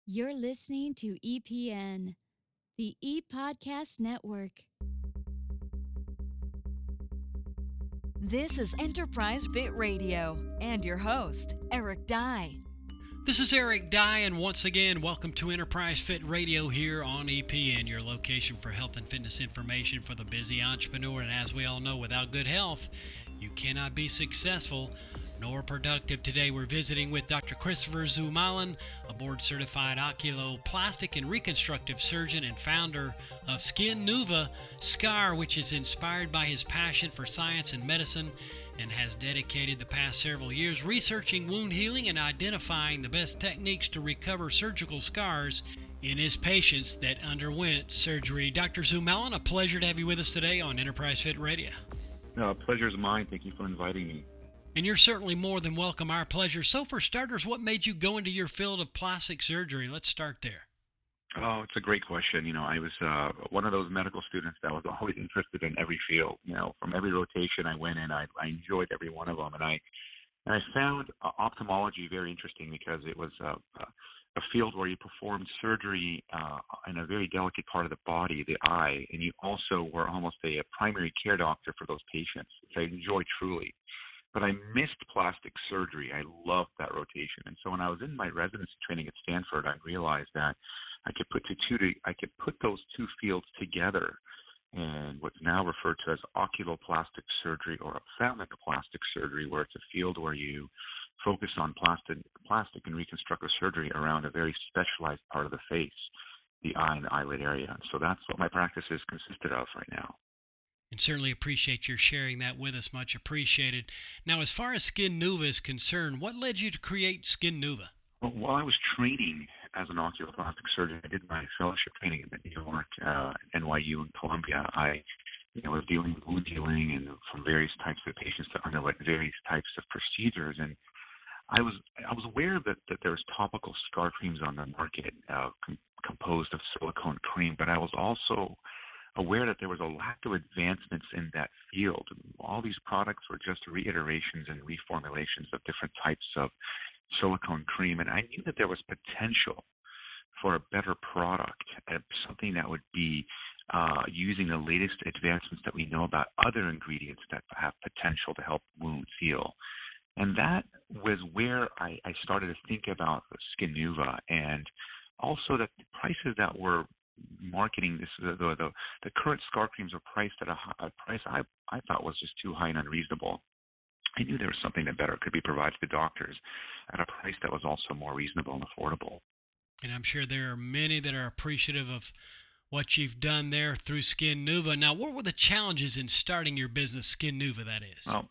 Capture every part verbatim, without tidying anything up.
You're listening to E P N, the E-Podcast Network. This is Enterprise Fit Radio and your host, Eric Dye. This is Eric Dye, and once again, welcome to Enterprise Fit Radio here on E P N, your location for health and fitness information for the busy entrepreneur. And as we all know, without good health, you cannot be successful nor productive. Today, we're visiting with Doctor Christopher Zumalen, a board-certified oculoplastic and reconstructive surgeon and founder of Skinnuva Scar, which is inspired by his passion for science and medicine, and has dedicated the past several years researching wound healing and identifying the best techniques to recover surgical scars in his patients that underwent surgery. Doctor Zumalen, a pleasure to have you with us today on Enterprise Fit Radio. No, pleasure is mine. Thank you for inviting me. And you're certainly more than welcome. Our pleasure. So for starters, what made you go into your field of plastic surgery? Let's start there. Oh, it's a great question. You know, I was uh, one of those medical students that was always interested in every field. You know, from every rotation I went in, I, I enjoyed every one of them. And I and I found uh, ophthalmology very interesting because it was uh, a field where you performed surgery uh, in a very delicate part of the body, the eye, and you also were almost a, a primary care doctor for those patients, which I enjoyed truly. But I missed plastic surgery. I loved that rotation. And so when I was in my residency training at Stanford, I realized that I could put the two to, I could put those two fields together in what's now referred to as oculoplastic surgery or ophthalmoplastic surgery, where it's a field where you focus on plastic, plastic and reconstructive surgery around a very specialized part of the face, the eye and the eyelid area. And so that's what my practice is consisted of right now. And certainly appreciate your sharing that with us. Much appreciated. Now, as far as Skinnuva is concerned, what led you to create Skinnuva? Well, while I was training as an oculoplastic surgeon, I did my fellowship training in New York, uh, N Y U, and Columbia. I you know, was dealing with wound healing and from various types of patients that underwent various types of procedures. And I was I was aware that, that there was topical scar creams on the market uh, com- composed of silicone cream, but I was also aware that there was a lack of advancements in that field. All these products were just reiterations and reformulations of different types of silicone cream, and I knew that there was potential for a better product, something that would be uh, using the latest advancements that we know about other ingredients that have potential to help wounds heal. And that was where I, I started to think about Skinnuva, and also that the prices that were marketing this, the, the the current scar creams were priced at a, a price I I thought was just too high and unreasonable. I knew there was something that better could be provided to doctors at a price that was also more reasonable and affordable. And I'm sure there are many that are appreciative of what you've done there through Skinnuva. Now, what were the challenges in starting your business, Skinnuva, that is? Well,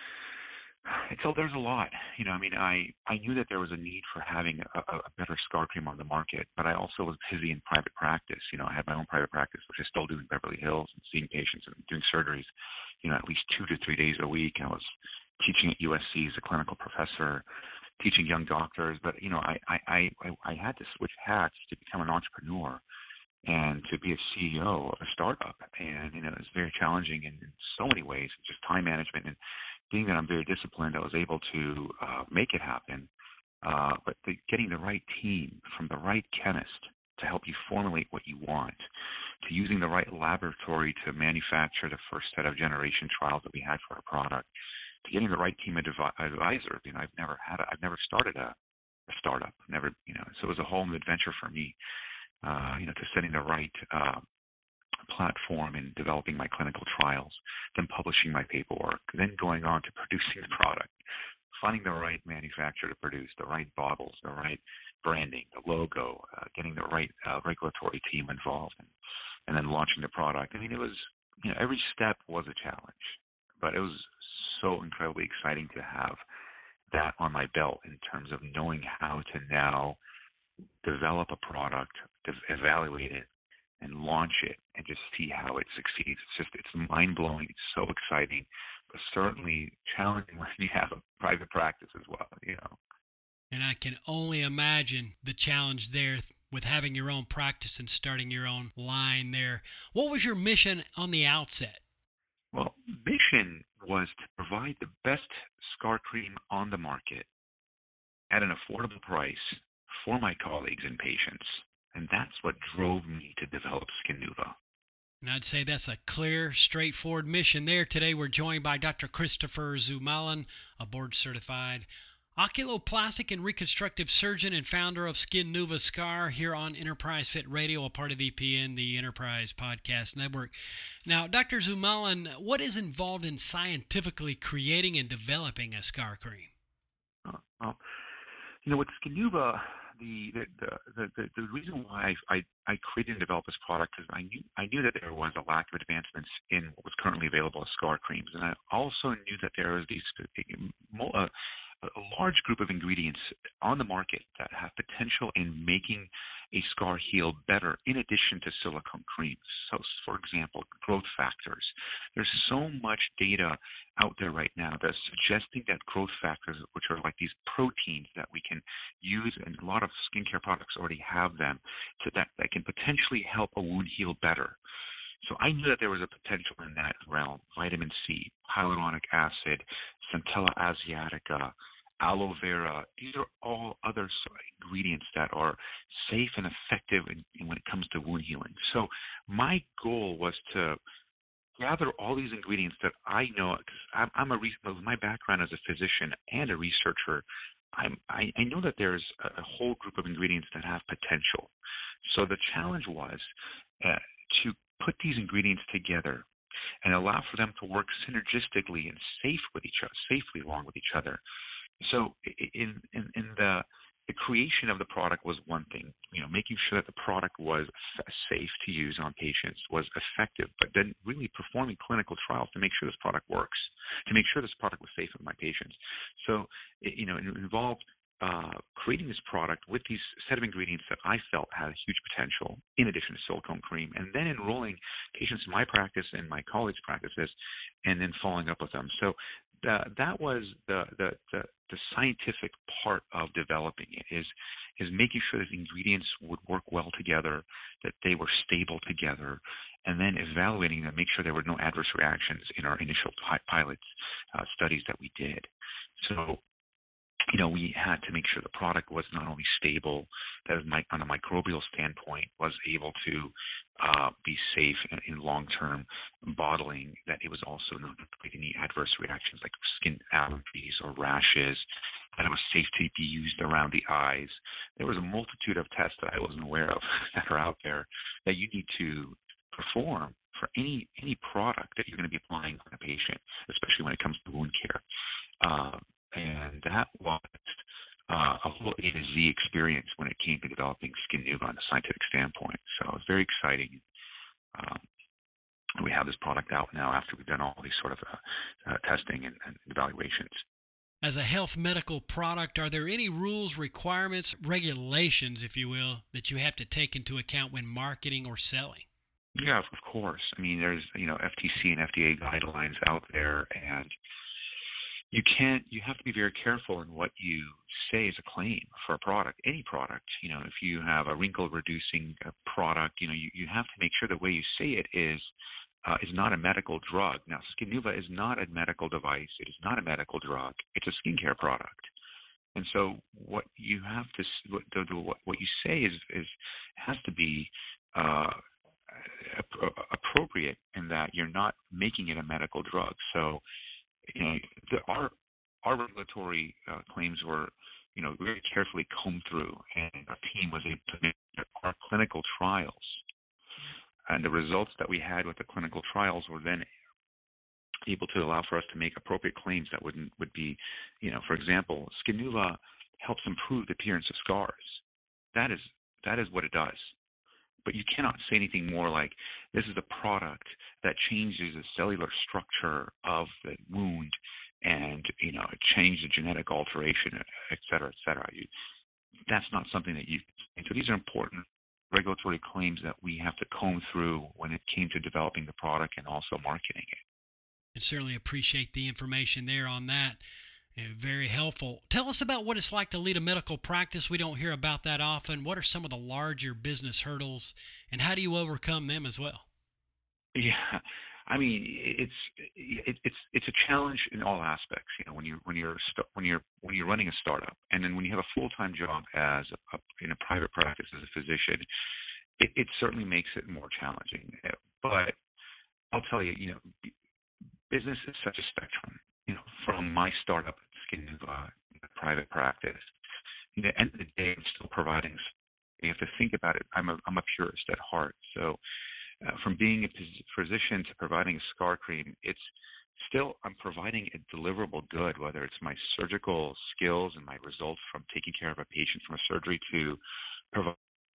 so there's a lot. You know, I mean, I, I knew that there was a need for having a, a better scar cream on the market, but I also was busy in private practice. You know, I had my own private practice, which I still do in Beverly Hills, and seeing patients and doing surgeries, you know, at least two to three days a week. I was teaching at U S C as a clinical professor, teaching young doctors. But, you know, I, I, I, I had to switch hats to become an entrepreneur and to be a C E O of a startup. And, you know, it was very challenging in, in so many ways, just time management. And being that I'm very disciplined, I was able to uh, make it happen. Uh, but the, getting the right team from the right chemist to help you formulate what you want, to using the right laboratory to manufacture the first set of generation trials that we had for our product, to getting the right team of advisors. You know, I've never had, a, I've never started a, a startup, never, you know, so it was a whole new adventure for me. Uh, you know, to setting the right uh, platform and developing my clinical trials, then publishing my paperwork, then going on to producing the product, finding the right manufacturer to produce, the right bottles, the right branding, the logo, uh, getting the right uh, regulatory team involved, and, and then launching the product. I mean, it was, you know, every step was a challenge, but it was so incredibly exciting to have that on my belt in terms of knowing how to now develop a product, to evaluate it, and launch it, and just see how it succeeds. It's just, it's mind-blowing. It's so exciting, but certainly challenging when you have a private practice as well, you know. And I can only imagine the challenge there with having your own practice and starting your own line there. What was your mission on the outset? Well, mission was to provide the best scar cream on the market at an affordable price for my colleagues and patients. And that's what drove me to develop Skinuva. And I'd say that's a clear, straightforward mission there. Today we're joined by Doctor Christopher Zumalen, a board-certified oculoplastic and reconstructive surgeon and founder of Skinuva Scar here on Enterprise Fit Radio, a part of E P N, the Enterprise Podcast Network. Now, Doctor Zumalen, what is involved in scientifically creating and developing a scar cream? Uh, well, you know, with Skinuva, the the, the the the reason why I, I I created and developed this product is I knew I knew that there was a lack of advancements in what was currently available as scar creams, and I also knew that there was these uh, a large group of ingredients on the market that have potential in making a scar heal better in addition to silicone creams. So, for example, growth factors. There's so much data out there right now that's suggesting that growth factors, which are like these proteins that we can use, and a lot of skincare products already have them, so that, that can potentially help a wound heal better. So I knew that there was a potential in that realm. Vitamin C, hyaluronic acid, Centella asiatica, aloe vera. These are all other ingredients that are safe and effective in, in when it comes to wound healing. So my goal was to gather all these ingredients that I know, because I'm, I'm a my background as a physician and a researcher. I'm, I, I know that there's a whole group of ingredients that have potential. So the challenge was uh, to put these ingredients together and allow for them to work synergistically and safe with each other, safely along with each other. So in, in, in the the creation of the product was one thing, you know, making sure that the product was f- safe to use on patients, was effective, but then really performing clinical trials to make sure this product works, to make sure this product was safe for my patients. So, it, you know, it involved uh, creating this product with these set of ingredients that I felt had a huge potential, in addition to silicone cream, and then enrolling patients in my practice and my colleagues' practices, and then following up with them. So uh, that was the, the the the scientific part of developing it, is is making sure that the ingredients would work well together, that they were stable together, and then evaluating them, make sure there were no adverse reactions in our initial pi- pilot uh, studies that we did. So, you know, we had to make sure the product was not only stable, that on a microbial standpoint was able to uh, be safe in, in long-term bottling, that it was also not creating any adverse reactions like skin allergies or rashes, that it was safe to be used around the eyes. There was a multitude of tests that I wasn't aware of that are out there that you need to perform for any any product that you're going to be applying on a patient, especially when it comes to wound care. Uh, and that was uh, a whole A to Z experience when it came to developing Skinuva on a scientific standpoint. So it was very exciting. Um, we have this product out now after we've done all these sort of uh, uh, testing and, and evaluations. As a health medical product, are there any rules, requirements, regulations, if you will, that you have to take into account when marketing or selling? Yeah, of course. I mean, there's, you know, F T C and F D A guidelines out there, and you can't, you have to be very careful in what you say as a claim for a product, any product. You know, if you have a wrinkle reducing product, you know, you, you have to make sure the way you say it is, uh, is not a medical drug. Now, Skinuva is not a medical device. It is not a medical drug. It's a skincare product. And so what you have to, what, the, the, what, what you say is, is, has to be, uh, appropriate in that you're not making it a medical drug. So, you know, the, our our regulatory uh, claims were, you know, very carefully combed through, and our team was able to make our clinical trials. And the results that we had with the clinical trials were then able to allow for us to make appropriate claims that wouldn't would be, you know, for example, Skinuva helps improve the appearance of scars. That is that is what it does. But you cannot say anything more like, this is a product that changes the cellular structure of the wound and, you know, change the genetic alteration, et cetera, et cetera. You, that's not something that you – so these are important regulatory claims that we have to comb through when it came to developing the product and also marketing it. And certainly appreciate the information there on that. Very helpful. Tell us about what it's like to lead a medical practice. We don't hear about that often. What are some of the larger business hurdles, and how do you overcome them as well? Yeah, I mean, it's it, it's it's a challenge in all aspects. You know, when you when you're st- when you're when you're running a startup, and then when you have a full time job as a, a, in a private practice as a physician, it, it certainly makes it more challenging. But I'll tell you, you know, business is such a spectrum. You know, from my startup at Skinuva, private practice, you know, at the end of the day, I'm still providing. You have to think about it. I'm a I'm a purist at heart, so. Uh, from being a physician to providing a scar cream, it's still, I'm providing a deliverable good, whether it's my surgical skills and my results from taking care of a patient from a surgery to provide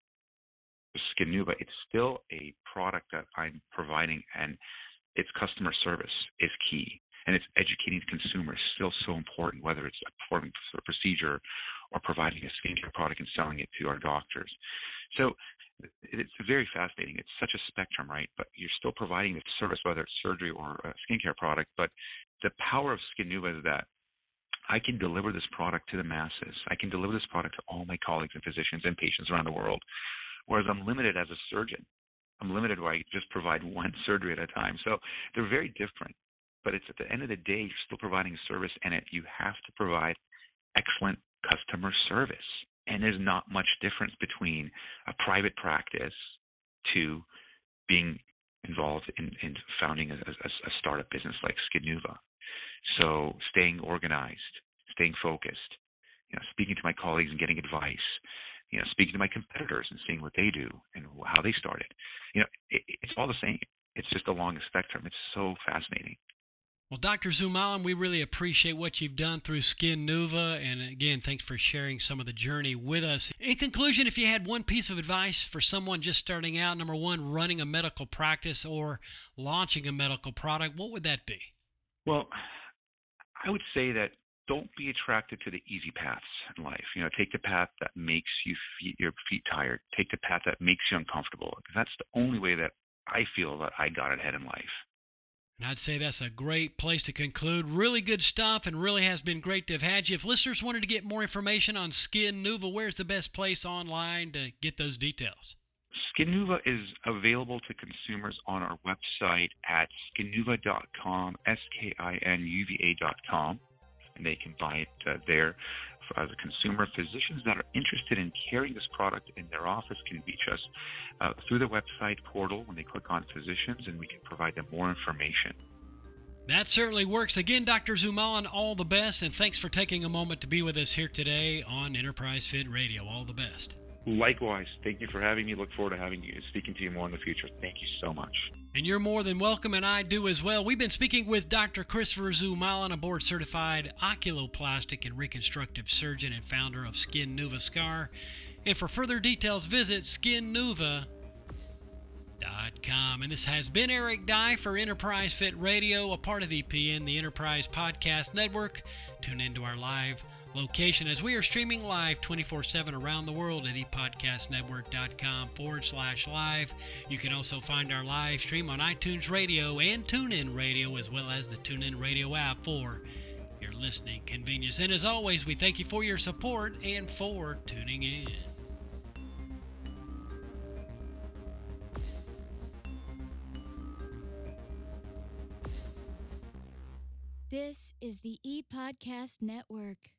Skinuva. It's still a product that I'm providing, and its customer service is key. And it's educating the consumer is still so important, whether it's performing a procedure or providing a skincare product and selling it to our doctors. So it's very fascinating. It's such a spectrum, right? But you're still providing the service, whether it's surgery or a skincare product. But the power of Skinuva is that I can deliver this product to the masses. I can deliver this product to all my colleagues and physicians and patients around the world, whereas I'm limited as a surgeon. I'm limited where I just provide one surgery at a time. So they're very different. But it's at the end of the day, you're still providing a service, and it, you have to provide excellent customer service. And there's not much difference between a private practice to being involved in, in founding a, a, a startup business like Skinuva. So staying organized, staying focused, you know, speaking to my colleagues and getting advice, you know, speaking to my competitors and seeing what they do and how they started. You know, it, it's all the same. It's just along the spectrum. It's so fascinating. Well, Doctor Zoumalan, we really appreciate what you've done through Skinuva, and again, thanks for sharing some of the journey with us. In conclusion, if you had one piece of advice for someone just starting out, number one, running a medical practice or launching a medical product, what would that be? Well, I would say that don't be attracted to the easy paths in life. You know, take the path that makes you feet, your feet tired. Take the path that makes you uncomfortable. That's the only way that I feel that I got ahead in life. And I'd say that's a great place to conclude. Really good stuff, and really has been great to have had you. If listeners wanted to get more information on Skinuva, where's the best place online to get those details? Skinuva is available to consumers on our website at skinuva dot com, S K I N U V A dot com, and they can buy it uh, there. As a consumer, physicians that are interested in carrying this product in their office can reach us uh, through the website portal when they click on physicians, and we can provide them more information. That certainly works. Again, Doctor Zoumalan, all the best, and thanks for taking a moment to be with us here today on Enterprise Fit Radio. All the best. Likewise. Thank you for having me. Look forward to having you, speaking to you more in the future. Thank you so much. And you're more than welcome, and I do as well. We've been speaking with Doctor Christopher Zoumalan, a board-certified oculoplastic and reconstructive surgeon and founder of Skinuva Scar. And for further details, visit skinuva dot com. And this has been Eric Dye for Enterprise Fit Radio, a part of E P N, the Enterprise Podcast Network. Tune into our live location as we are streaming live twenty-four seven around the world at epodcastnetwork.com forward slash live. You can also find our live stream on iTunes Radio and TuneIn Radio, as well as the TuneIn Radio app for your listening convenience. And as always, we thank you for your support and for tuning in. This is the ePodcast Network.